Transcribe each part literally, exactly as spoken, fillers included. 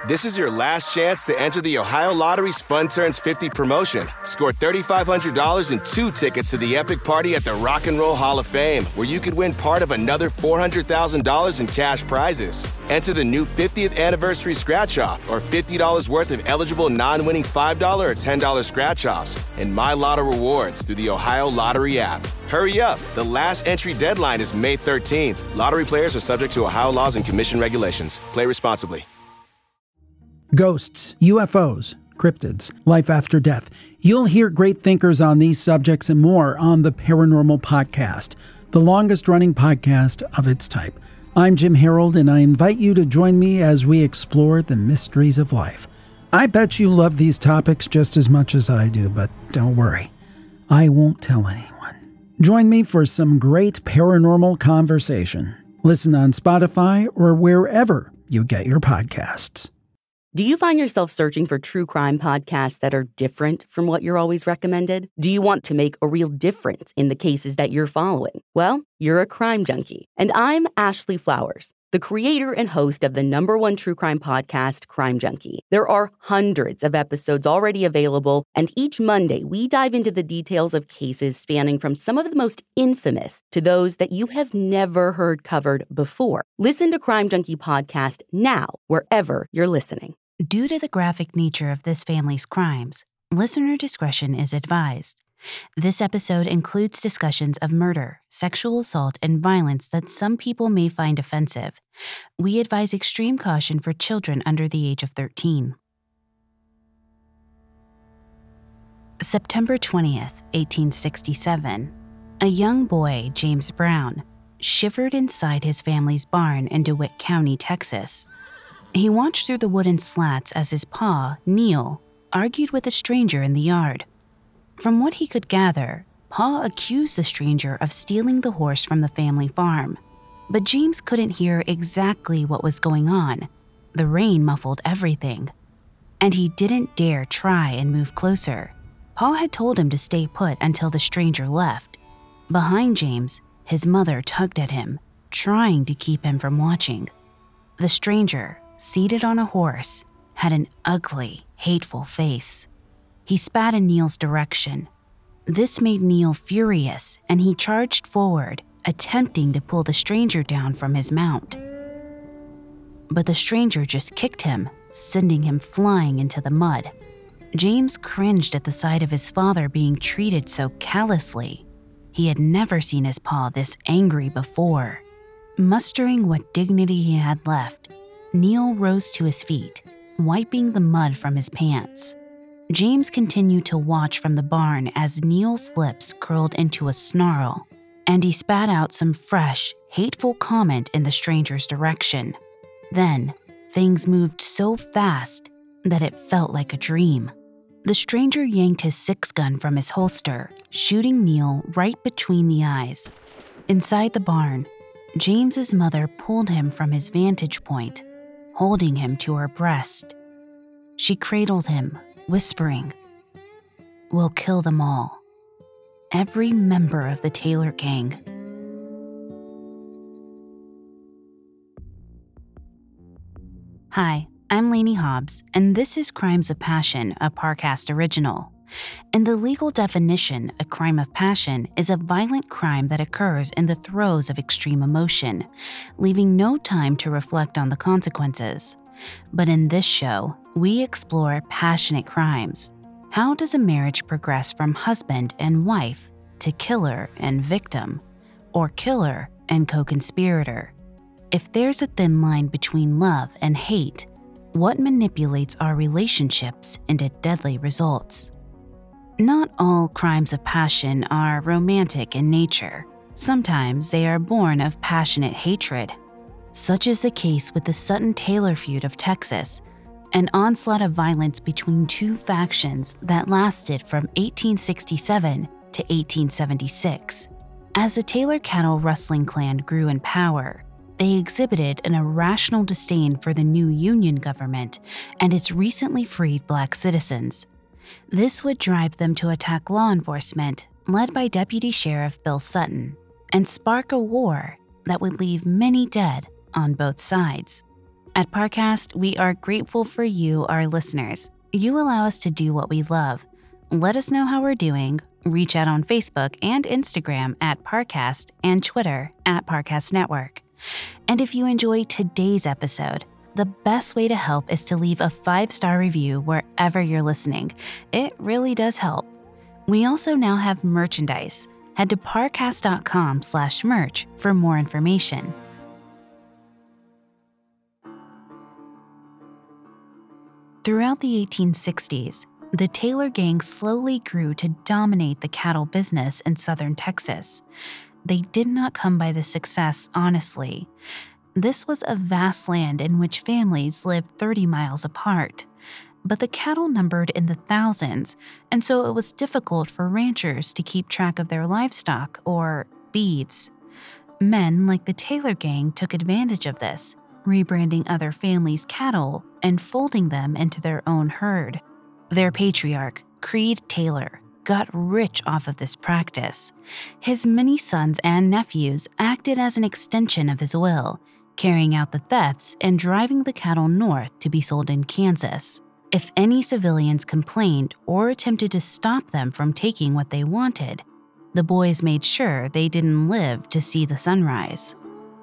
This is your last chance to enter the Ohio Lottery's Fun Turns fifty promotion. Score three thousand five hundred dollars and two tickets to the epic party at the Rock and Roll Hall of Fame, where you could win part of another four hundred thousand dollars in cash prizes. Enter the new fiftieth anniversary scratch-off or fifty dollars worth of eligible non-winning five dollars or ten dollars scratch-offs and My Lotto rewards through the Ohio Lottery app. Hurry up. The last entry deadline is May thirteenth. Lottery players are subject to Ohio laws and commission regulations. Play responsibly. Ghosts, U F Os, cryptids, life after death. You'll hear great thinkers on these subjects and more on the Paranormal Podcast, the longest-running podcast of its type. I'm Jim Harold, and I invite you to join me as we explore the mysteries of life. I bet you love these topics just as much as I do, but don't worry. I won't tell anyone. Join me for some great paranormal conversation. Listen on Spotify or wherever you get your podcasts. Do you find yourself searching for true crime podcasts that are different from what you're always recommended? Do you want to make a real difference in the cases that you're following? Well, you're a crime junkie. And I'm Ashley Flowers, the creator and host of the number one true crime podcast, Crime Junkie. There are hundreds of episodes already available, and each Monday we dive into the details of cases spanning from some of the most infamous to those that you have never heard covered before. Listen to Crime Junkie Podcast now, wherever you're listening. Due to the graphic nature of this family's crimes, listener discretion is advised. This episode includes discussions of murder, sexual assault, and violence that some people may find offensive. We advise extreme caution for children under the age of thirteen. September twentieth, eighteen sixty-seven. A young boy, James Brown, shivered inside his family's barn in DeWitt County, Texas. He watched through the wooden slats as his pa, Neil, argued with a stranger in the yard. From what he could gather, Pa accused the stranger of stealing the horse from the family farm. But James couldn't hear exactly what was going on. The rain muffled everything. And he didn't dare try and move closer. Pa had told him to stay put until the stranger left. Behind James, his mother tugged at him, trying to keep him from watching. The stranger, seated on a horse, had an ugly, hateful face. He spat in Neil's direction. This made Neil furious, and he charged forward, attempting to pull the stranger down from his mount. But the stranger just kicked him, sending him flying into the mud. James cringed at the sight of his father being treated so callously. He had never seen his pa this angry before. Mustering what dignity he had left, Neil rose to his feet, wiping the mud from his pants. James continued to watch from the barn as Neil's lips curled into a snarl, and he spat out some fresh, hateful comment in the stranger's direction. Then, things moved so fast that it felt like a dream. The stranger yanked his six-gun from his holster, shooting Neil right between the eyes. Inside the barn, James's mother pulled him from his vantage point, holding him to her breast. She cradled him, whispering, "We'll kill them all. Every member of the Taylor gang." Hi, I'm Lainey Hobbs, and this is Crimes of Passion, a Parcast original. In the legal definition, a crime of passion is a violent crime that occurs in the throes of extreme emotion, leaving no time to reflect on the consequences. But in this show, we explore passionate crimes. How does a marriage progress from husband and wife to killer and victim, or killer and co-conspirator? If there's a thin line between love and hate, what manipulates our relationships into deadly results? Not all crimes of passion are romantic in nature. Sometimes they are born of passionate hatred. Such is the case with the Sutton-Taylor feud of Texas, an onslaught of violence between two factions that lasted from eighteen sixty-seven to eighteen seventy-six. As the Taylor cattle rustling clan grew in power, they exhibited an irrational disdain for the new Union government and its recently freed Black citizens. This would drive them to attack law enforcement, led by Deputy Sheriff Bill Sutton, and spark a war that would leave many dead on both sides. At Parcast, we are grateful for you, our listeners. You allow us to do what we love. Let us know how we're doing. Reach out on Facebook and Instagram at Parcast and Twitter at Parcast Network. And if you enjoyed today's episode, the best way to help is to leave a five-star review wherever you're listening. It really does help. We also now have merchandise. Head to parcast.com slash merch for more information. Throughout the eighteen sixties, the Taylor gang slowly grew to dominate the cattle business in southern Texas. They did not come by this success honestly. This was a vast land in which families lived thirty miles apart. But the cattle numbered in the thousands, and so it was difficult for ranchers to keep track of their livestock, or beeves. Men like the Taylor gang took advantage of this, rebranding other families' cattle and folding them into their own herd. Their patriarch, Creed Taylor, got rich off of this practice. His many sons and nephews acted as an extension of his will, carrying out the thefts and driving the cattle north to be sold in Kansas. If any civilians complained or attempted to stop them from taking what they wanted, the boys made sure they didn't live to see the sunrise.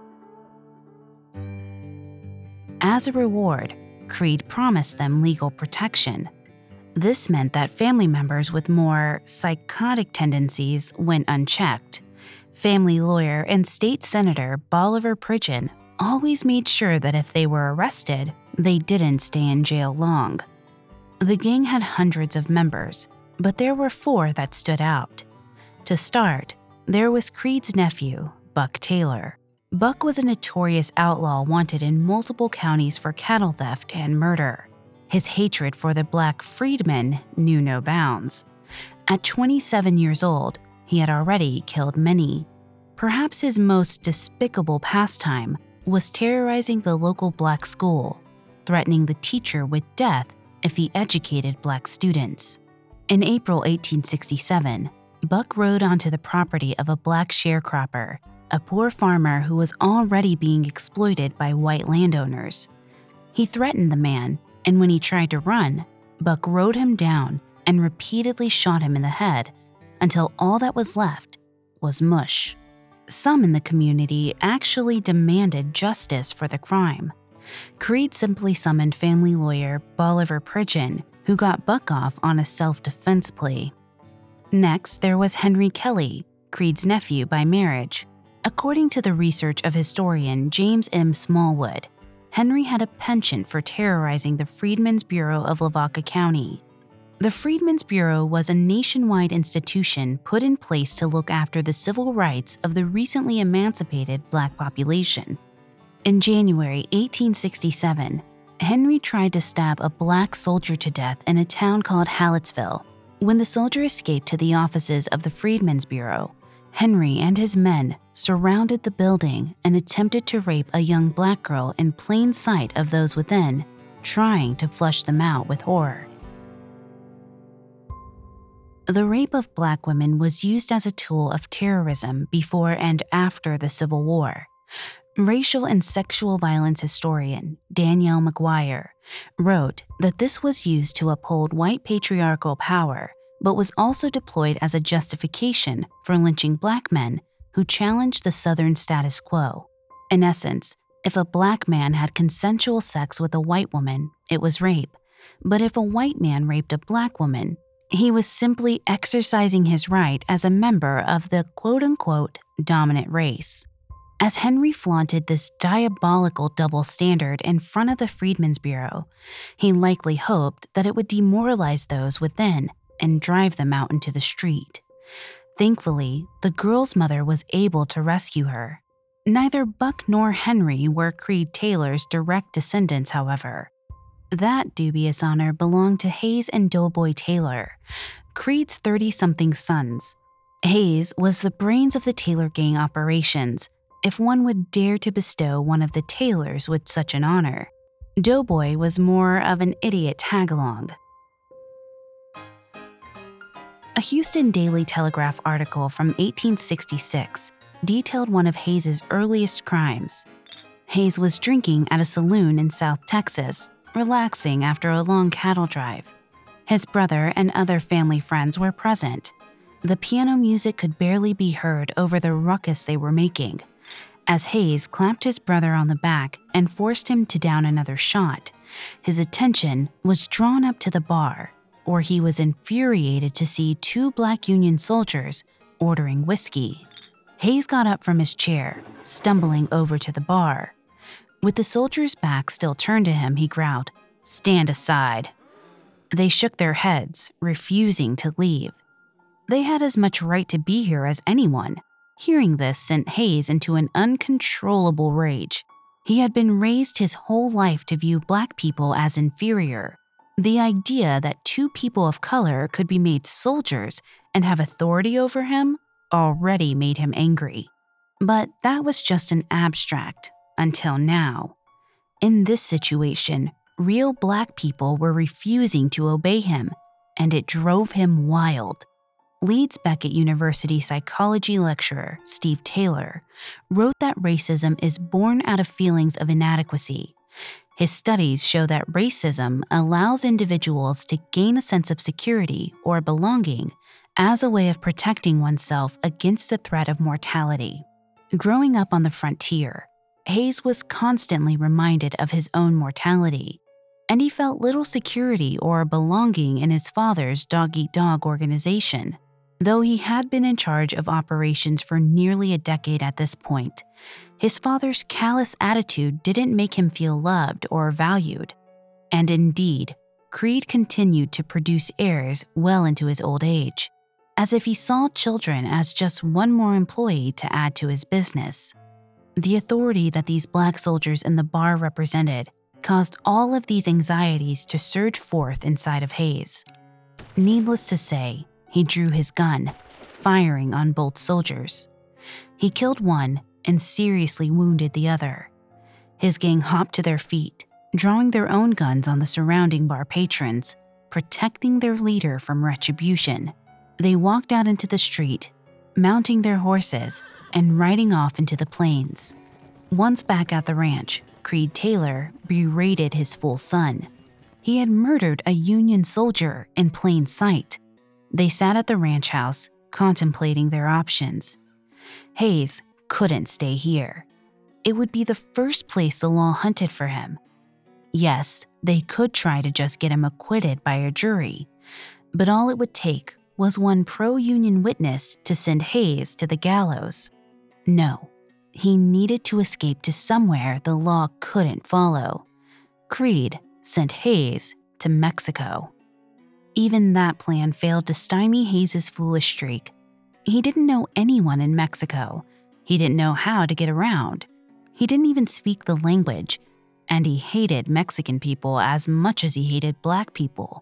As a reward, Creed promised them legal protection. This meant that family members with more psychotic tendencies went unchecked. Family lawyer and state senator Bolivar Pridgeon always made sure that if they were arrested, they didn't stay in jail long. The gang had hundreds of members, but there were four that stood out. To start, there was Creed's nephew, Buck Taylor. Buck was a notorious outlaw wanted in multiple counties for cattle theft and murder. His hatred for the black freedmen knew no bounds. At twenty-seven years old, he had already killed many. Perhaps his most despicable pastime was terrorizing the local black school, threatening the teacher with death if he educated black students. In April eighteen sixty-seven, Buck rode onto the property of a black sharecropper, a poor farmer who was already being exploited by white landowners. He threatened the man, and when he tried to run, Buck rode him down and repeatedly shot him in the head until all that was left was mush. Some in the community actually demanded justice for the crime. Creed simply summoned family lawyer Bolivar Pridgeon, who got Buck off on a self-defense plea. Next, there was Henry Kelly, Creed's nephew by marriage. According to the research of historian James M. Smallwood, Henry had a penchant for terrorizing the Freedmen's Bureau of Lavaca County. The Freedmen's Bureau was a nationwide institution put in place to look after the civil rights of the recently emancipated black population. In January eighteen sixty-seven, Henry tried to stab a black soldier to death in a town called Hallettsville. When the soldier escaped to the offices of the Freedmen's Bureau, Henry and his men surrounded the building and attempted to rape a young black girl in plain sight of those within, trying to flush them out with horror. The rape of black women was used as a tool of terrorism before and after the Civil War. Racial and sexual violence historian Danielle McGuire wrote that this was used to uphold white patriarchal power, but was also deployed as a justification for lynching black men who challenged the Southern status quo. In essence, if a black man had consensual sex with a white woman, it was rape. But if a white man raped a black woman, he was simply exercising his right as a member of the quote-unquote dominant race. As Henry flaunted this diabolical double standard in front of the Freedmen's Bureau, he likely hoped that it would demoralize those within and drive them out into the street. Thankfully, the girl's mother was able to rescue her. Neither Buck nor Henry were Creed Taylor's direct descendants, however. That dubious honor belonged to Hayes and Doughboy Taylor, Creed's thirty-something sons. Hayes was the brains of the Taylor gang operations, if one would dare to bestow one of the Taylors with such an honor. Doughboy was more of an idiot tag-along. A Houston Daily Telegraph article from eighteen sixty-six detailed one of Hayes's earliest crimes. Hayes was drinking at a saloon in South Texas, relaxing after a long cattle drive. His brother and other family friends were present. The piano music could barely be heard over the ruckus they were making. As Hayes clapped his brother on the back and forced him to down another shot, his attention was drawn up to the bar, where he was infuriated to see two black Union soldiers ordering whiskey. Hayes got up from his chair, stumbling over to the bar. With the soldiers' back still turned to him, he growled, "Stand aside." They shook their heads, refusing to leave. They had as much right to be here as anyone. Hearing this sent Hayes into an uncontrollable rage. He had been raised his whole life to view black people as inferior. The idea that two people of color could be made soldiers and have authority over him already made him angry. But that was just an abstract, until now. In this situation, real black people were refusing to obey him, and it drove him wild. Leeds Beckett University psychology lecturer Steve Taylor wrote that racism is born out of feelings of inadequacy. His studies show that racism allows individuals to gain a sense of security or belonging as a way of protecting oneself against the threat of mortality. Growing up on the frontier, Hayes was constantly reminded of his own mortality, and he felt little security or belonging in his father's dog-eat-dog organization. Though he had been in charge of operations for nearly a decade at this point, his father's callous attitude didn't make him feel loved or valued. And indeed, Creed continued to produce heirs well into his old age, as if he saw children as just one more employee to add to his business. The authority that these black soldiers in the bar represented caused all of these anxieties to surge forth inside of Hayes. Needless to say, he drew his gun, firing on both soldiers. He killed one and seriously wounded the other. His gang hopped to their feet, drawing their own guns on the surrounding bar patrons, protecting their leader from retribution. They walked out into the street, mounting their horses and riding off into the plains. Once back at the ranch, Creed Taylor berated his full son. He had murdered a Union soldier in plain sight. They sat at the ranch house, contemplating their options. Hayes couldn't stay here. It would be the first place the law hunted for him. Yes, they could try to just get him acquitted by a jury, but all it would take was one pro-Union witness to send Hayes to the gallows. No, he needed to escape to somewhere the law couldn't follow. Creed sent Hayes to Mexico. Even that plan failed to stymie Hayes' foolish streak. He didn't know anyone in Mexico. He didn't know how to get around. He didn't even speak the language, and he hated Mexican people as much as he hated black people.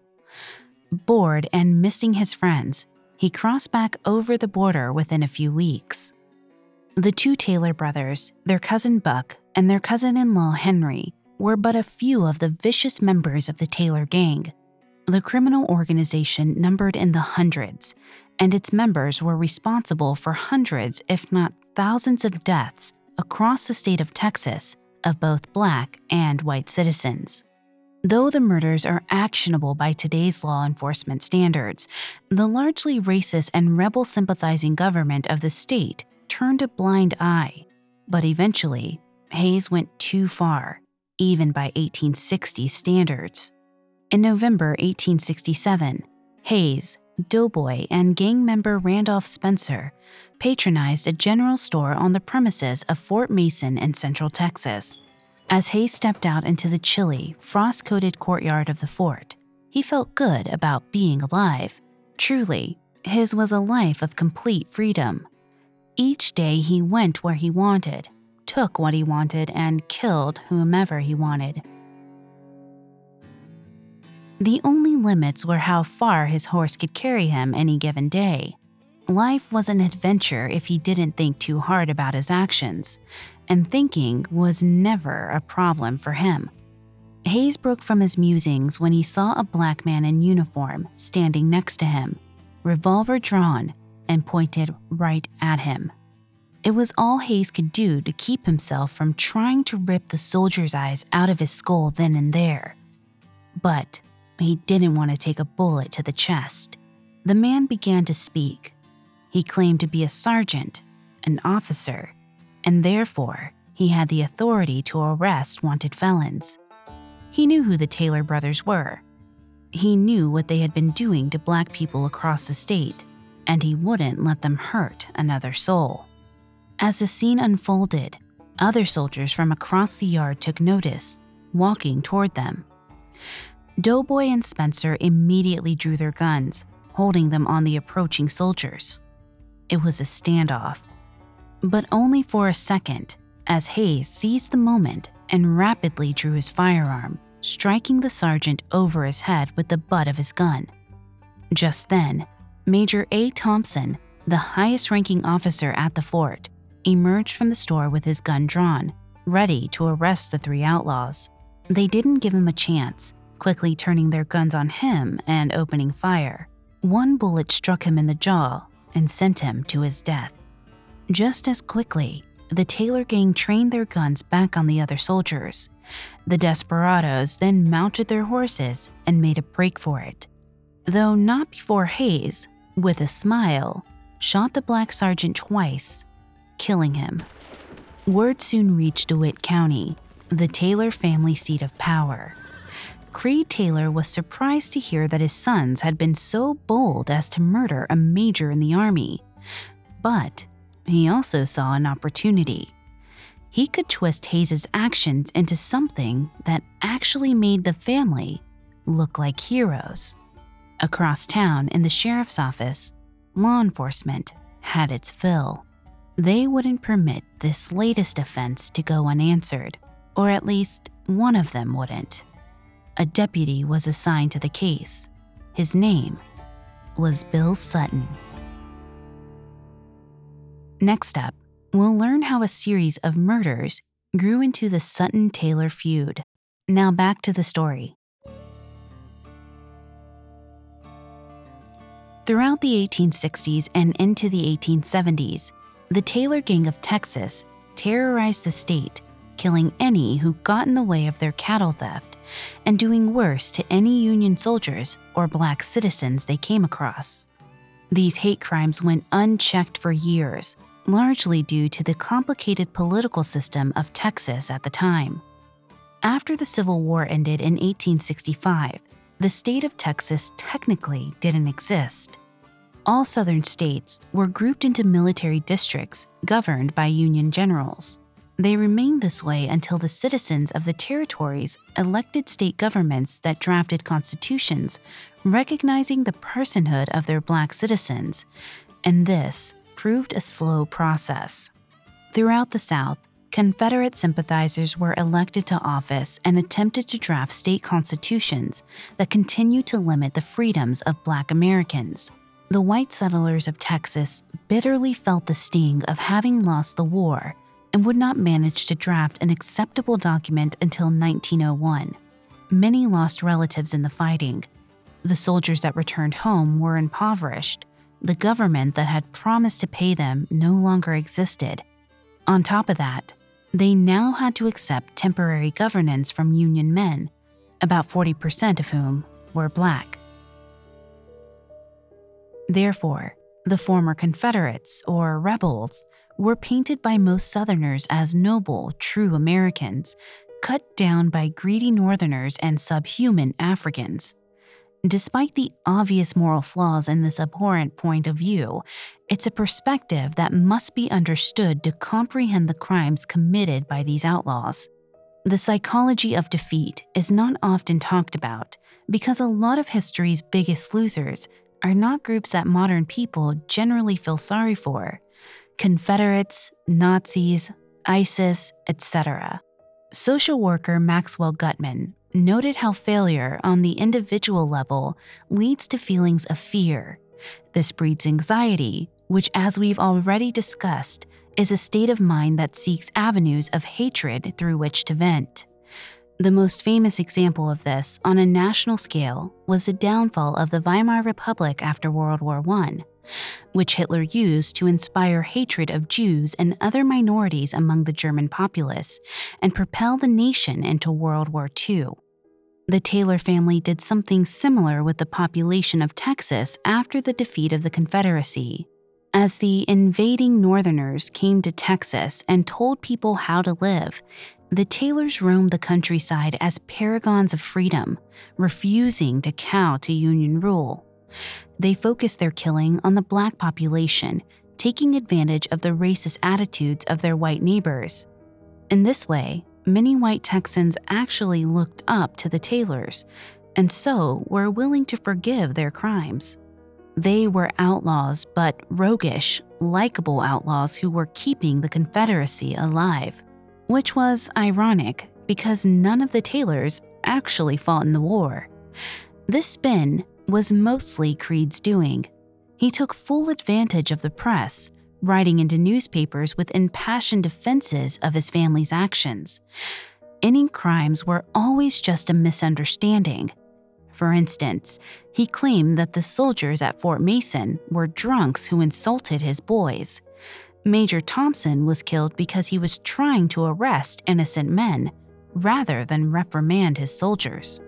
Bored and missing his friends, he crossed back over the border within a few weeks. The two Taylor brothers, their cousin Buck, and their cousin-in-law Henry were but a few of the vicious members of the Taylor gang. The criminal organization numbered in the hundreds, and its members were responsible for hundreds, if not thousands, of deaths across the state of Texas of both black and white citizens. Though the murders are actionable by today's law enforcement standards, the largely racist and rebel-sympathizing government of the state turned a blind eye. But eventually, Hayes went too far, even by eighteen sixty standards. In November eighteen sixty-seven, Hayes, Doughboy, and gang member Randolph Spencer patronized a general store on the premises of Fort Mason in Central Texas. As Hayes stepped out into the chilly, frost-coated courtyard of the fort, he felt good about being alive. Truly, his was a life of complete freedom. Each day he went where he wanted, took what he wanted, and killed whomever he wanted. The only limits were how far his horse could carry him any given day. Life was an adventure if he didn't think too hard about his actions, and thinking was never a problem for him. Hayes broke from his musings when he saw a black man in uniform standing next to him, revolver drawn and pointed right at him. It was all Hayes could do to keep himself from trying to rip the soldier's eyes out of his skull then and there. But he didn't want to take a bullet to the chest. The man began to speak. He claimed to be a sergeant, an officer, and therefore he had the authority to arrest wanted felons. He knew who the Taylor brothers were. He knew what they had been doing to black people across the state, and he wouldn't let them hurt another soul. As the scene unfolded, other soldiers from across the yard took notice, walking toward them. Doughboy and Spencer immediately drew their guns, holding them on the approaching soldiers. It was a standoff, but only for a second, as Hayes seized the moment and rapidly drew his firearm, striking the sergeant over his head with the butt of his gun. Just then, Major A. Thompson, the highest-ranking officer at the fort, emerged from the store with his gun drawn, ready to arrest the three outlaws. They didn't give him a chance, quickly turning their guns on him and opening fire. One bullet struck him in the jaw and sent him to his death. Just as quickly, the Taylor gang trained their guns back on the other soldiers. The desperados then mounted their horses and made a break for it, though not before Hayes, with a smile, shot the black sergeant twice, killing him. Word soon reached DeWitt County, the Taylor family seat of power. Creed Taylor was surprised to hear that his sons had been so bold as to murder a major in the army, but he also saw an opportunity. He could twist Hayes' actions into something that actually made the family look like heroes. Across town in the sheriff's office, law enforcement had its fill. They wouldn't permit this latest offense to go unanswered, or at least one of them wouldn't. A deputy was assigned to the case. His name was Bill Sutton. Next up, we'll learn how a series of murders grew into the Sutton-Taylor feud. Now back to the story. Throughout the eighteen sixties and into the eighteen seventies, the Taylor Gang of Texas terrorized the state, killing any who got in the way of their cattle theft and doing worse to any Union soldiers or black citizens they came across. These hate crimes went unchecked for years, largely due to the complicated political system of Texas at the time. After the Civil War ended in eighteen sixty-five, the state of Texas technically didn't exist. All southern states were grouped into military districts governed by Union generals. They remained this way until the citizens of the territories elected state governments that drafted constitutions recognizing the personhood of their black citizens, and this proved a slow process. Throughout the South, Confederate sympathizers were elected to office and attempted to draft state constitutions that continued to limit the freedoms of black Americans. The white settlers of Texas bitterly felt the sting of having lost the war and would not manage to draft an acceptable document until nineteen oh one. Many lost relatives in the fighting. The soldiers that returned home were impoverished. The government that had promised to pay them no longer existed. On top of that, they now had to accept temporary governance from Union men, about forty percent of whom were black. Therefore, the former Confederates, or rebels, were painted by most Southerners as noble, true Americans, cut down by greedy Northerners and subhuman Africans. Despite the obvious moral flaws in this abhorrent point of view, it's a perspective that must be understood to comprehend the crimes committed by these outlaws. The psychology of defeat is not often talked about because a lot of history's biggest losers are not groups that modern people generally feel sorry for: Confederates, Nazis, ISIS, et cetera. Social worker Maxwell Gutman noted how failure on the individual level leads to feelings of fear. This breeds anxiety, which, as we've already discussed, is a state of mind that seeks avenues of hatred through which to vent. The most famous example of this on a national scale was the downfall of the Weimar Republic after World War One. which Hitler used to inspire hatred of Jews and other minorities among the German populace and propel the nation into World War Two. The Taylor family did something similar with the population of Texas after the defeat of the Confederacy. As the invading Northerners came to Texas and told people how to live, the Taylors roamed the countryside as paragons of freedom, refusing to cow to Union rule. They focused their killing on the black population, taking advantage of the racist attitudes of their white neighbors. In this way, many white Texans actually looked up to the Taylors, and so were willing to forgive their crimes. They were outlaws, but roguish, likable outlaws who were keeping the Confederacy alive, which was ironic because none of the Taylors actually fought in the war. This spin was mostly Creed's doing. He took full advantage of the press, writing into newspapers with impassioned defenses of his family's actions. Any crimes were always just a misunderstanding. For instance, he claimed that the soldiers at Fort Mason were drunks who insulted his boys. Major Thompson was killed because he was trying to arrest innocent men, rather than reprimand his soldiers.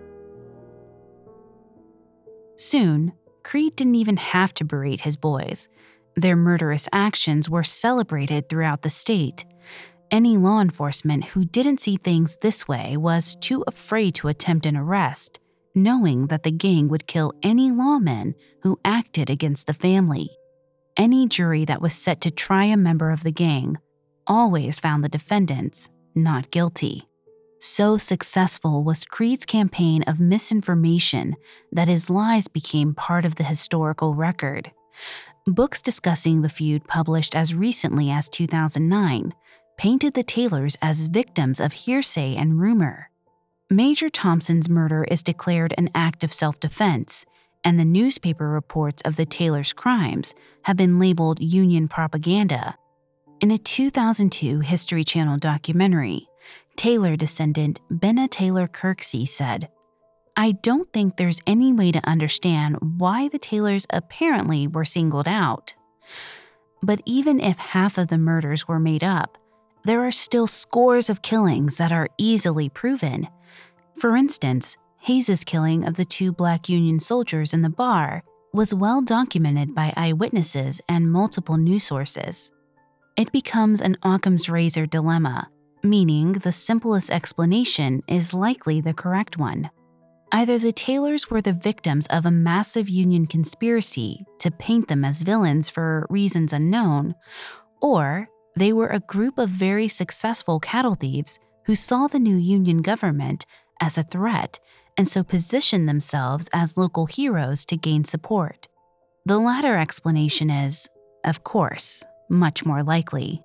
Soon, Creed didn't even have to berate his boys. Their murderous actions were celebrated throughout the state. Any law enforcement who didn't see things this way was too afraid to attempt an arrest, knowing that the gang would kill any lawmen who acted against the family. Any jury that was set to try a member of the gang always found the defendants not guilty. So successful was Creed's campaign of misinformation that his lies became part of the historical record. Books discussing the feud published as recently as two thousand nine painted the Taylors as victims of hearsay and rumor. Major Thompson's murder is declared an act of self-defense, and the newspaper reports of the Taylors' crimes have been labeled Union propaganda. In a two thousand two History Channel documentary, Taylor descendant Benna Taylor Kirksey said, "I don't think there's any way to understand why the Taylors apparently were singled out. But even if half of the murders were made up, there are still scores of killings that are easily proven. For instance, Hayes' killing of the two black Union soldiers in the bar was well documented by eyewitnesses and multiple news sources. It becomes an Occam's razor dilemma, meaning the simplest explanation is likely the correct one. Either the Taylors were the victims of a massive Union conspiracy to paint them as villains for reasons unknown, or they were a group of very successful cattle thieves who saw the new Union government as a threat and so positioned themselves as local heroes to gain support. The latter explanation is, of course, much more likely.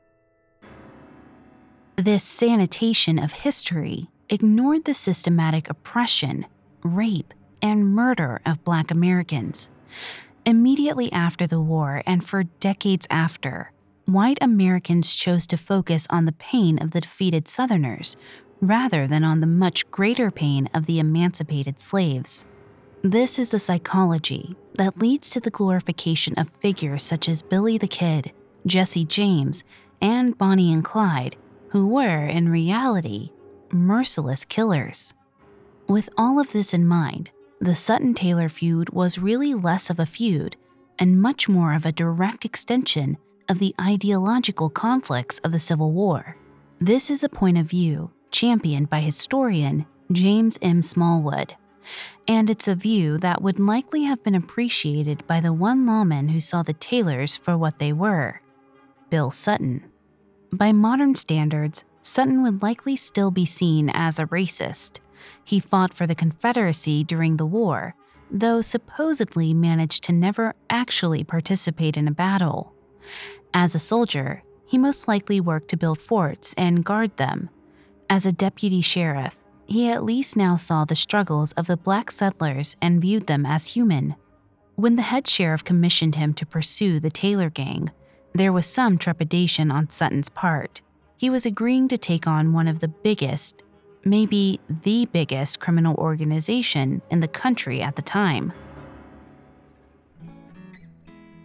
This sanitation of history ignored the systematic oppression, rape, and murder of Black Americans. Immediately after the war and for decades after, white Americans chose to focus on the pain of the defeated Southerners rather than on the much greater pain of the emancipated slaves. This is a psychology that leads to the glorification of figures such as Billy the Kid, Jesse James, and Bonnie and Clyde, who were, in reality, merciless killers. With all of this in mind, the Sutton-Taylor feud was really less of a feud and much more of a direct extension of the ideological conflicts of the Civil War. This is a point of view championed by historian James M. Smallwood, and it's a view that would likely have been appreciated by the one lawman who saw the Taylors for what they were, Bill Sutton. By modern standards, Sutton would likely still be seen as a racist. He fought for the Confederacy during the war, though supposedly managed to never actually participate in a battle. As a soldier, he most likely worked to build forts and guard them. As a deputy sheriff, he at least now saw the struggles of the black settlers and viewed them as human. When the head sheriff commissioned him to pursue the Taylor gang, there was some trepidation on Sutton's part. He was agreeing to take on one of the biggest, maybe the biggest criminal organization in the country at the time.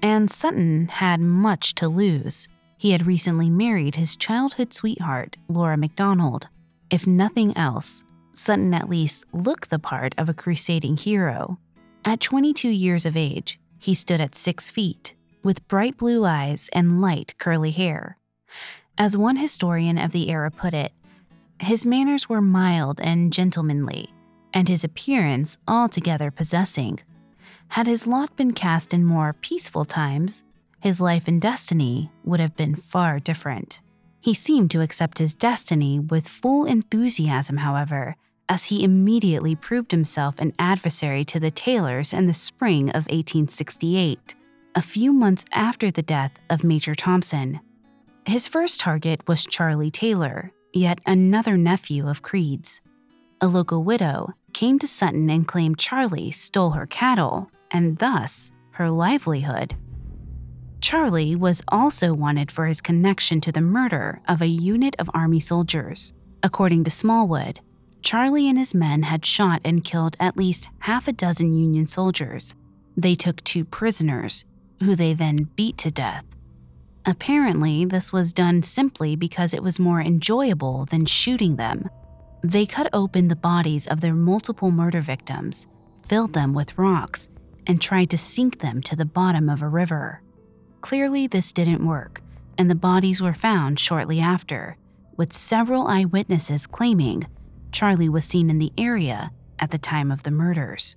And Sutton had much to lose. He had recently married his childhood sweetheart, Laura MacDonald. If nothing else, Sutton at least looked the part of a crusading hero. At twenty-two years of age, he stood at six feet, with bright blue eyes and light curly hair. As one historian of the era put it, his manners were mild and gentlemanly, and his appearance altogether possessing. Had his lot been cast in more peaceful times, his life and destiny would have been far different. He seemed to accept his destiny with full enthusiasm, however, as he immediately proved himself an adversary to the Taylors in the spring of eighteen sixty-eight, a few months after the death of Major Thompson. His first target was Charlie Taylor, yet another nephew of Creed's. A local widow came to Sutton and claimed Charlie stole her cattle, and thus her livelihood. Charlie was also wanted for his connection to the murder of a unit of Army soldiers. According to Smallwood, Charlie and his men had shot and killed at least half a dozen Union soldiers. They took two prisoners, who they then beat to death. Apparently, this was done simply because it was more enjoyable than shooting them. They cut open the bodies of their multiple murder victims, filled them with rocks, and tried to sink them to the bottom of a river. Clearly, this didn't work, and the bodies were found shortly after, with several eyewitnesses claiming Charlie was seen in the area at the time of the murders.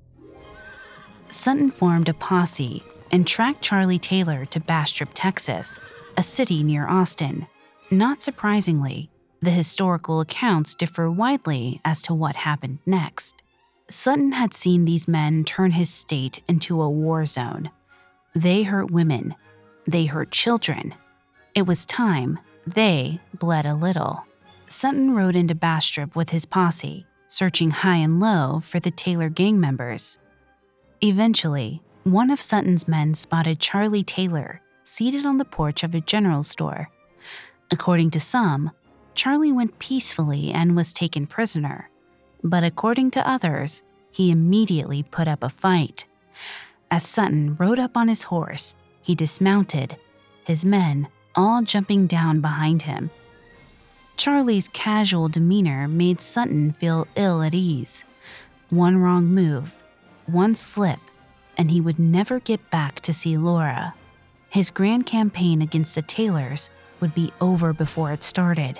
Sutton formed a posse and tracked Charlie Taylor to Bastrop, Texas, a city near Austin. Not surprisingly, the historical accounts differ widely as to what happened next. Sutton had seen these men turn his state into a war zone. They hurt women. They hurt children. It was time they bled a little. Sutton rode into Bastrop with his posse, searching high and low for the Taylor gang members. Eventually, one of Sutton's men spotted Charlie Taylor seated on the porch of a general store. According to some, Charlie went peacefully and was taken prisoner, but according to others, he immediately put up a fight. As Sutton rode up on his horse, he dismounted, his men all jumping down behind him. Charlie's casual demeanor made Sutton feel ill at ease. One wrong move, one slip, and he would never get back to see Laura. His grand campaign against the Taylors would be over before it started.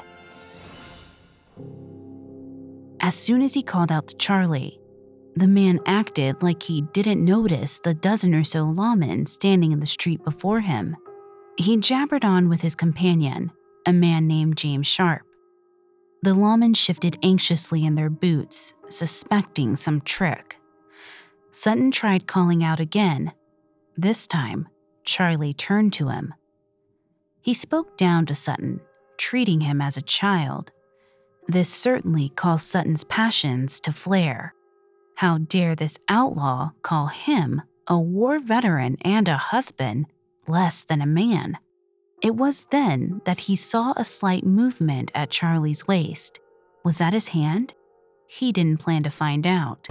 As soon as he called out to Charlie, the man acted like he didn't notice the dozen or so lawmen standing in the street before him. He jabbered on with his companion, a man named James Sharp. The lawmen shifted anxiously in their boots, suspecting some trick. Sutton tried calling out again. This time, Charlie turned to him. He spoke down to Sutton, treating him as a child. This certainly caused Sutton's passions to flare. How dare this outlaw call him, a war veteran and a husband, less than a man? It was then that he saw a slight movement at Charlie's waist. Was that his hand? He didn't plan to find out.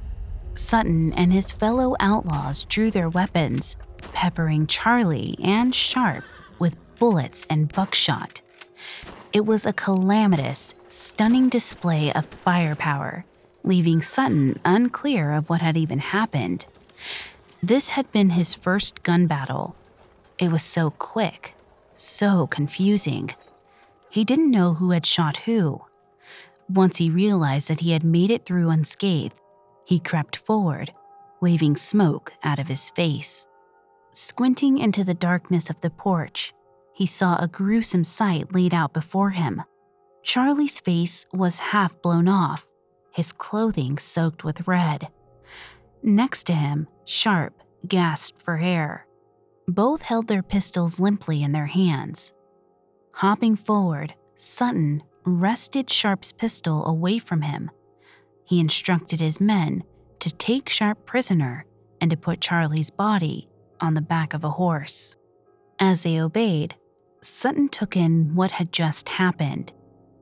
Sutton and his fellow outlaws drew their weapons, peppering Charlie and Sharp with bullets and buckshot. It was a calamitous, stunning display of firepower, leaving Sutton unclear of what had even happened. This had been his first gun battle. It was so quick, so confusing. He didn't know who had shot who. Once he realized that he had made it through unscathed, he crept forward, waving smoke out of his face. Squinting into the darkness of the porch, he saw a gruesome sight laid out before him. Charlie's face was half blown off, his clothing soaked with red. Next to him, Sharp gasped for air. Both held their pistols limply in their hands. Hopping forward, Sutton wrested Sharp's pistol away from him. He instructed his men to take Sharp prisoner and to put Charlie's body on the back of a horse. As they obeyed, Sutton took in what had just happened.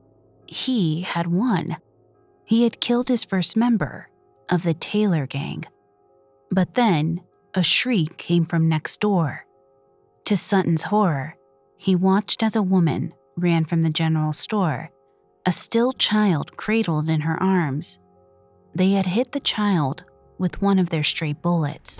He had won. He had killed his first member of the Taylor gang. But then, a shriek came from next door. To Sutton's horror, he watched as a woman ran from the general store, a still child cradled in her arms. They had hit the child with one of their stray bullets.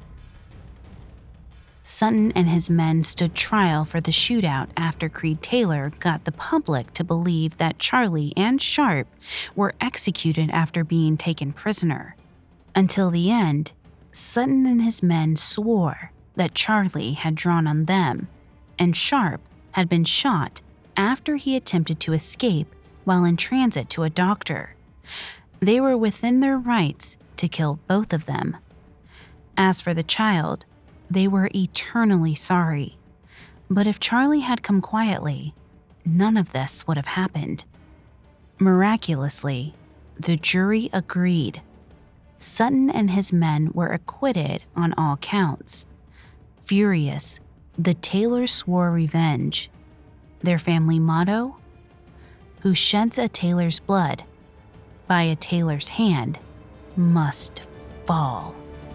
Sutton and his men stood trial for the shootout after Creed Taylor got the public to believe that Charlie and Sharp were executed after being taken prisoner. Until the end, Sutton and his men swore that Charlie had drawn on them, and Sharp had been shot after he attempted to escape while in transit to a doctor. They were within their rights to kill both of them. As for the child, they were eternally sorry. But if Charlie had come quietly, none of this would have happened. Miraculously, the jury agreed. Sutton and his men were acquitted on all counts. Furious, the Taylors swore revenge. Their family motto? Who sheds a Taylor's blood by a Taylor's hand must fall.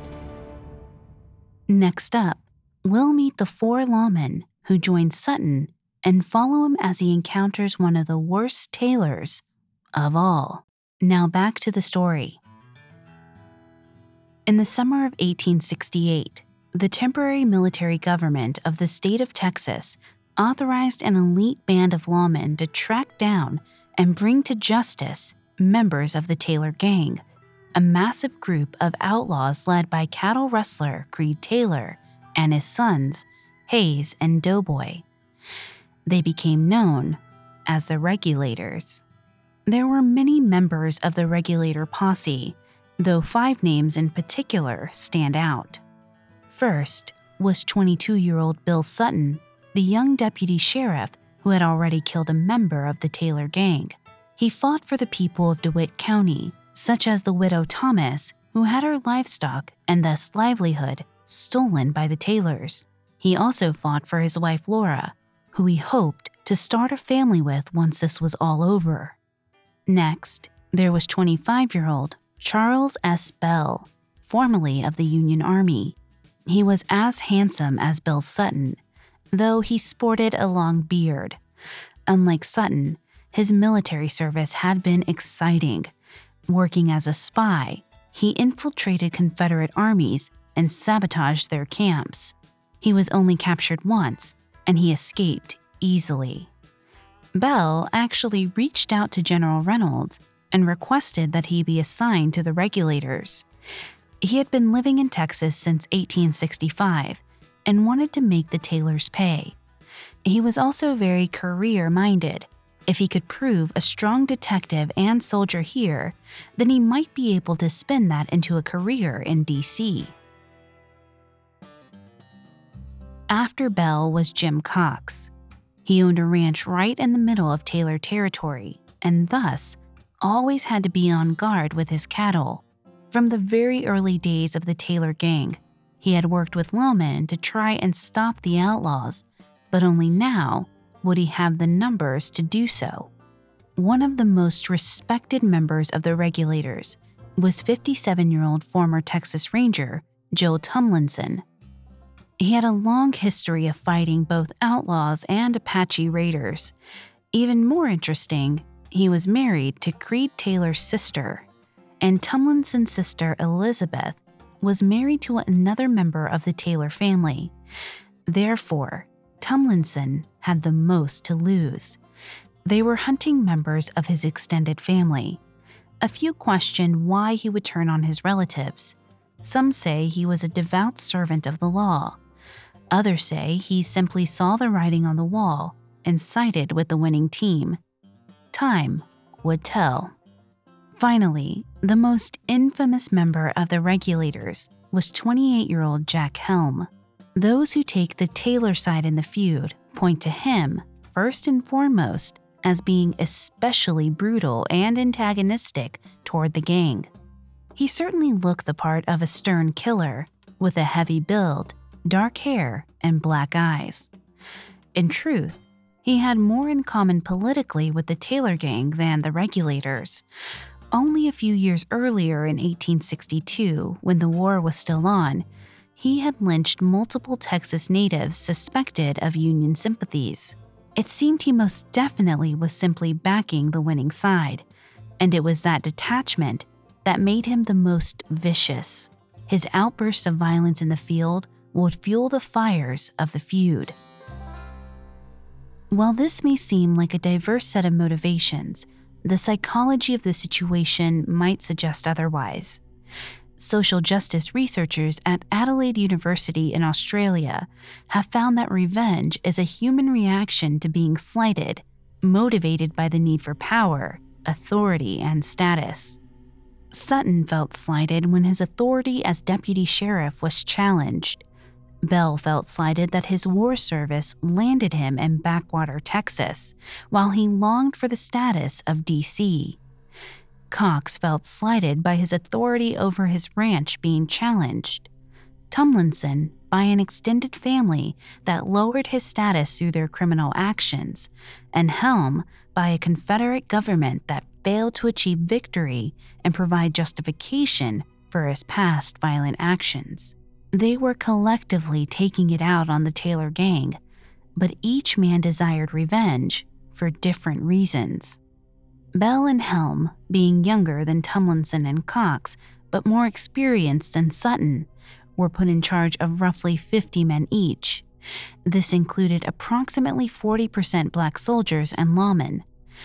Next up, we'll meet the four lawmen who join Sutton and follow him as he encounters one of the worst Taylors of all. Now back to the story. In the summer of eighteen sixty-eight, the temporary military government of the state of Texas authorized an elite band of lawmen to track down and bring to justice members of the Taylor Gang, a massive group of outlaws led by cattle rustler Creed Taylor and his sons, Hayes and Doughboy. They became known as the Regulators. There were many members of the Regulator posse, though five names in particular stand out. First was twenty-two-year-old Bill Sutton, the young deputy sheriff who had already killed a member of the Taylor Gang. He fought for the people of DeWitt County, such as the widow Thomas, who had her livestock and thus livelihood stolen by the Taylors. He also fought for his wife Laura, who he hoped to start a family with once this was all over. Next, there was twenty-five-year-old Charles S. Bell, formerly of the Union Army. He was as handsome as Bill Sutton, though he sported a long beard. Unlike Sutton, his military service had been exciting. Working as a spy, he infiltrated Confederate armies and sabotaged their camps. He was only captured once, and he escaped easily. Bell actually reached out to General Reynolds and requested that he be assigned to the Regulators. He had been living in Texas since eighteen sixty-five and wanted to make the Taylors pay. He was also very career-minded. If he could prove a strong detective and soldier here, then he might be able to spin that into a career in D C. After Bell was Jim Cox. He owned a ranch right in the middle of Taylor territory, and thus always had to be on guard with his cattle. From the very early days of the Taylor Gang, he had worked with lawmen to try and stop the outlaws, but only now would he have the numbers to do so. One of the most respected members of the Regulators was fifty-seven-year-old former Texas Ranger Joe Tumlinson. He had a long history of fighting both outlaws and Apache raiders. Even more interesting, he was married to Creed Taylor's sister, and Tumlinson's sister Elizabeth was married to another member of the Taylor family. Therefore, Tumlinson had the most to lose. They were hunting members of his extended family. A few questioned why he would turn on his relatives. Some say he was a devout servant of the law. Others say he simply saw the writing on the wall and sided with the winning team. Time would tell. Finally, the most infamous member of the Regulators was twenty-eight-year-old Jack Helm. Those who take the Taylor side in the feud point to him, first and foremost, as being especially brutal and antagonistic toward the gang. He certainly looked the part of a stern killer, with a heavy build, dark hair, and black eyes. In truth, he had more in common politically with the Taylor Gang than the Regulators. Only a few years earlier in eighteen sixty-two, when the war was still on, he had lynched multiple Texas natives suspected of Union sympathies. It seemed he most definitely was simply backing the winning side, and it was that detachment that made him the most vicious. His outbursts of violence in the field would fuel the fires of the feud. While this may seem like a diverse set of motivations, the psychology of the situation might suggest otherwise. Social justice researchers at Adelaide University in Australia have found that revenge is a human reaction to being slighted, motivated by the need for power, authority, and status. Sutton felt slighted when his authority as deputy sheriff was challenged. Bell felt slighted that his war service landed him in backwater Texas, while he longed for the status of D C. Cox felt slighted by his authority over his ranch being challenged. Tomlinson by an extended family that lowered his status through their criminal actions, and Helm by a Confederate government that failed to achieve victory and provide justification for his past violent actions. They were collectively taking it out on the Taylor gang, but each man desired revenge for different reasons. Bell and Helm, being younger than Tomlinson and Cox, but more experienced than Sutton, were put in charge of roughly fifty men each. This included approximately forty percent black soldiers and lawmen.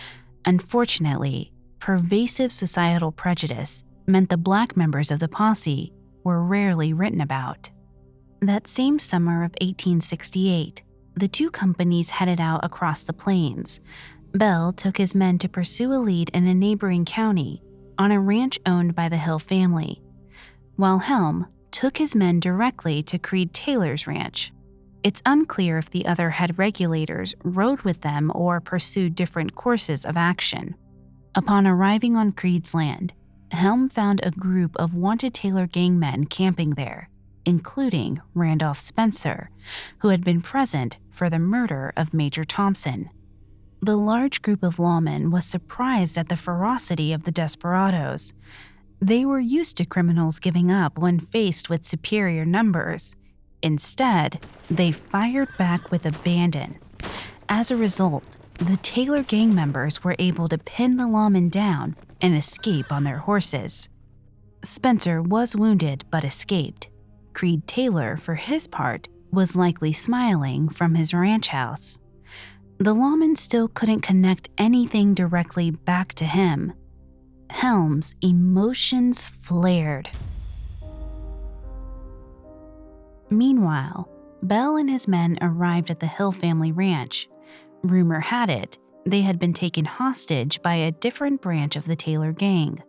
Unfortunately, pervasive societal prejudice meant the black members of the posse were rarely written about. That same summer of eighteen sixty-eight, the two companies headed out across the plains. Bell took his men to pursue a lead in a neighboring county on a ranch owned by the Hill family, while Helm took his men directly to Creed Taylor's ranch. It's unclear if the other head regulators rode with them or pursued different courses of action. Upon arriving on Creed's land, Helm found a group of wanted Taylor gang men camping there, including Randolph Spencer, who had been present for the murder of Major Thompson. The large group of lawmen was surprised at the ferocity of the desperados. They were used to criminals giving up when faced with superior numbers. Instead, they fired back with abandon. As a result, the Taylor gang members were able to pin the lawmen down and escape on their horses. Spencer was wounded but escaped. Creed Taylor, for his part, was likely smiling from his ranch house. The lawman still couldn't connect anything directly back to him. Helm's emotions flared. Meanwhile, Bell and his men arrived at the Hill family ranch. Rumor had it they had been taken hostage by a different branch of the Taylor gang.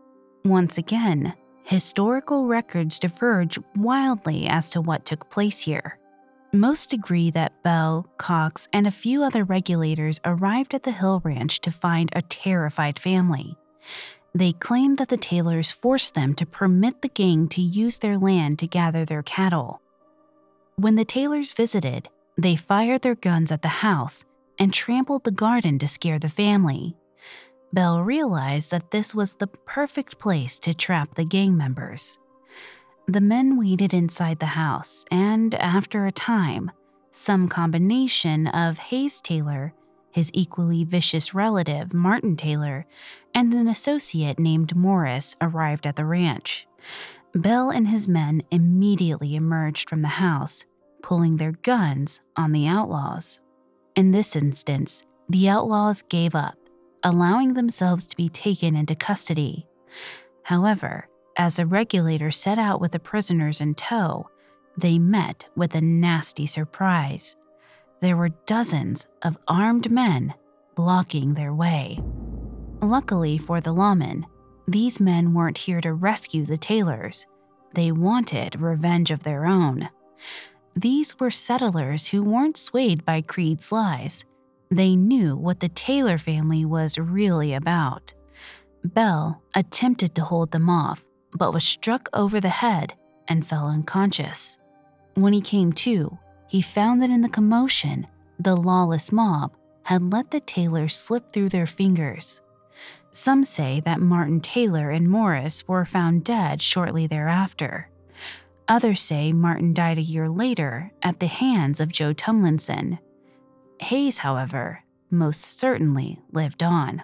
Once again, historical records diverge wildly as to what took place here. Most agree that Bell, Cox, and a few other regulators arrived at the Hill Ranch to find a terrified family. They claimed that the Taylors forced them to permit the gang to use their land to gather their cattle. When the Taylors visited, they fired their guns at the house and trampled the garden to scare the family. Bell realized that this was the perfect place to trap the gang members. The men waited inside the house, and after a time, some combination of Hayes Taylor, his equally vicious relative Martin Taylor, and an associate named Morris arrived at the ranch. Bell and his men immediately emerged from the house, pulling their guns on the outlaws. In this instance, the outlaws gave up, allowing themselves to be taken into custody. However, as the regulators set out with the prisoners in tow, they met with a nasty surprise. There were dozens of armed men blocking their way. Luckily for the lawmen, these men weren't here to rescue the Taylors. They wanted revenge of their own. These were settlers who weren't swayed by Creed's lies. They knew what the Taylor family was really about. Bell attempted to hold them off, but was struck over the head and fell unconscious. When he came to, he found that in the commotion, the lawless mob had let the Taylors slip through their fingers. Some say that Martin Taylor and Morris were found dead shortly thereafter. Others say Martin died a year later at the hands of Joe Tumlinson. Hayes, however, most certainly lived on.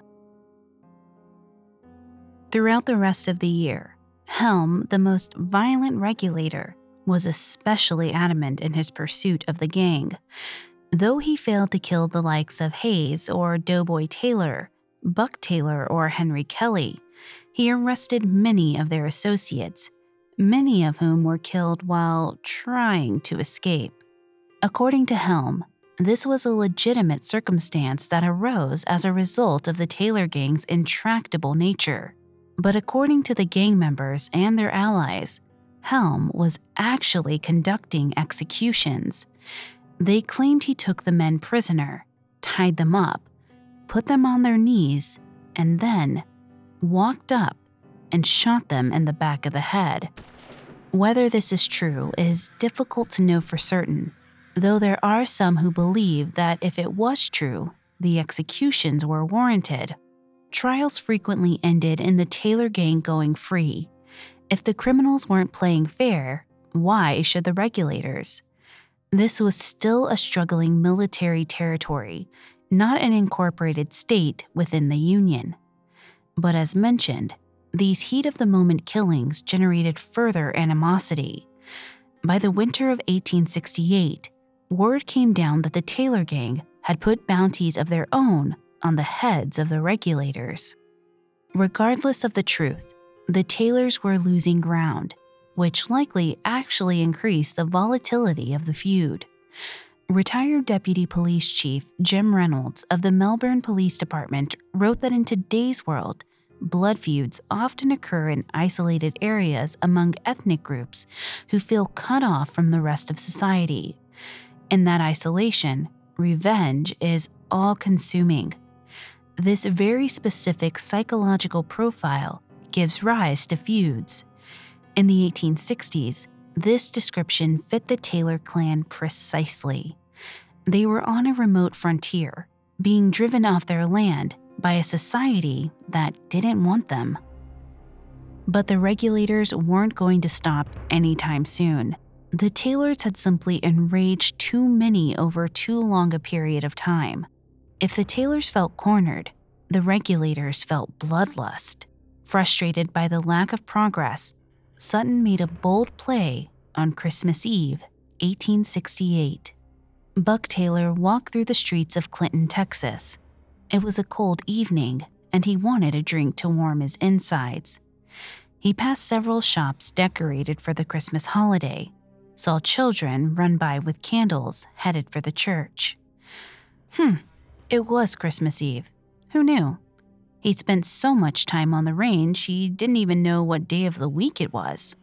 Throughout the rest of the year, Helm, the most violent regulator, was especially adamant in his pursuit of the gang. Though he failed to kill the likes of Hayes or Doughboy Taylor, Buck Taylor, or Henry Kelly, he arrested many of their associates, many of whom were killed while trying to escape. According to Helm, this was a legitimate circumstance that arose as a result of the Taylor gang's intractable nature. But according to the gang members and their allies, Helm was actually conducting executions. They claimed he took the men prisoner, tied them up, put them on their knees, and then walked up and shot them in the back of the head. Whether this is true is difficult to know for certain, though there are some who believe that if it was true, the executions were warranted. Trials frequently ended in the Taylor gang going free. If the criminals weren't playing fair, why should the regulators? This was still a struggling military territory, not an incorporated state within the Union. But as mentioned, these heat-of-the-moment killings generated further animosity. By the winter of eighteen sixty-eight, word came down that the Taylor gang had put bounties of their own on the heads of the regulators. Regardless of the truth, the Taylors were losing ground, which likely actually increased the volatility of the feud. Retired Deputy Police Chief Jim Reynolds of the Melbourne Police Department wrote that in today's world, blood feuds often occur in isolated areas among ethnic groups who feel cut off from the rest of society. In that isolation, revenge is all-consuming. This very specific psychological profile gives rise to feuds. In the eighteen sixties, this description fit the Taylor clan precisely. They were on a remote frontier, being driven off their land by a society that didn't want them. But the regulators weren't going to stop anytime soon. The Taylors had simply enraged too many over too long a period of time. If the Taylors felt cornered, the regulators felt bloodlust. Frustrated by the lack of progress, Sutton made a bold play on Christmas Eve, eighteen sixty-eight. Buck Taylor walked through the streets of Clinton, Texas. It was a cold evening, and he wanted a drink to warm his insides. He passed several shops decorated for the Christmas holiday, saw children run by with candles headed for the church. Hmm, it was Christmas Eve. Who knew? He'd spent so much time on the range he didn't even know what day of the week it was.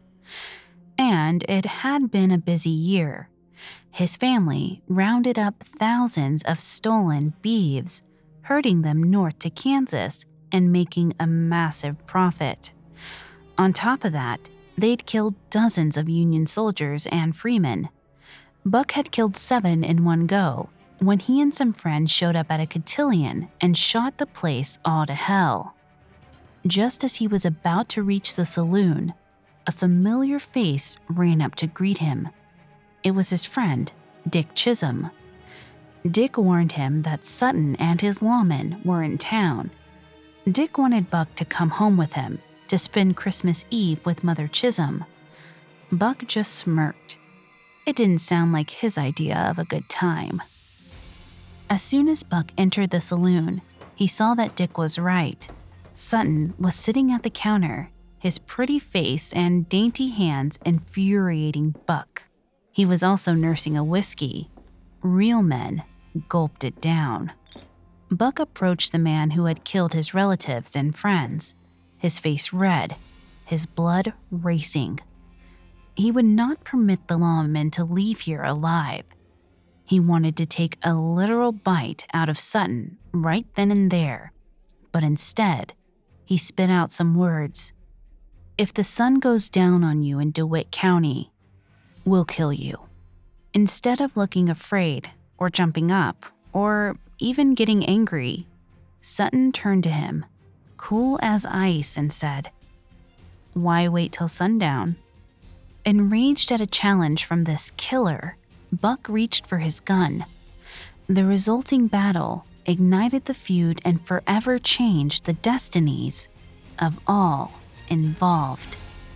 And it had been a busy year. His family rounded up thousands of stolen beeves, herding them north to Kansas and making a massive profit. On top of that, they'd killed dozens of Union soldiers and freemen. Buck had killed seven in one go when he and some friends showed up at a cotillion and shot the place all to hell. Just as he was about to reach the saloon, a familiar face ran up to greet him. It was his friend, Dick Chisholm. Dick warned him that Sutton and his lawmen were in town. Dick wanted Buck to come home with him to spend Christmas Eve with Mother Chisholm. Buck just smirked. It didn't sound like his idea of a good time. As soon as Buck entered the saloon, he saw that Dick was right. Sutton was sitting at the counter, his pretty face and dainty hands infuriating Buck. He was also nursing a whiskey. Real men gulped it down. Buck approached the man who had killed his relatives and friends, his face red, his blood racing. He would not permit the lawman to leave here alive. He wanted to take a literal bite out of Sutton right then and there, but instead, he spit out some words. "If the sun goes down on you in DeWitt County, we'll kill you." Instead of looking afraid or jumping up or even getting angry, Sutton turned to him, cool as ice, and said, "Why wait till sundown?" Enraged at a challenge from this killer, Buck reached for his gun. The resulting battle ignited the feud and forever changed the destinies of all involved.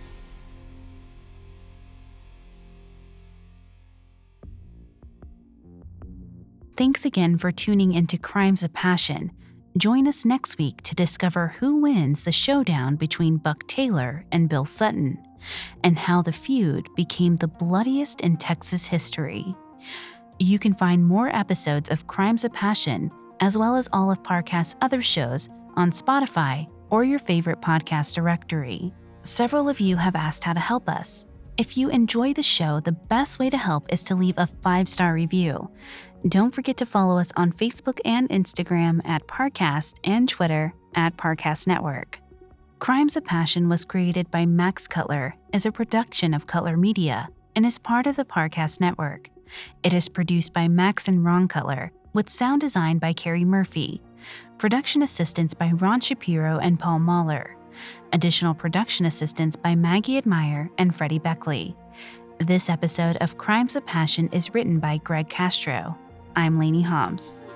Thanks again for tuning into Crimes of Passion. Join us next week to discover who wins the showdown between Buck Taylor and Bill Sutton, and how the feud became the bloodiest in Texas history. You can find more episodes of Crimes of Passion, as well as all of Parcast's other shows, on Spotify or your favorite podcast directory. Several of you have asked how to help us. If you enjoy the show, the best way to help is to leave a five-star review. Don't forget to follow us on Facebook and Instagram at Parcast and Twitter at Parcast Network. Crimes of Passion was created by Max Cutler as a production of Cutler Media and is part of the Parcast Network. It is produced by Max and Ron Cutler, with sound design by Carrie Murphy. Production assistance by Ron Shapiro and Paul Mahler. Additional production assistance by Maggie Admire and Freddie Beckley. This episode of Crimes of Passion is written by Greg Castro. I'm Lainey Hobbs.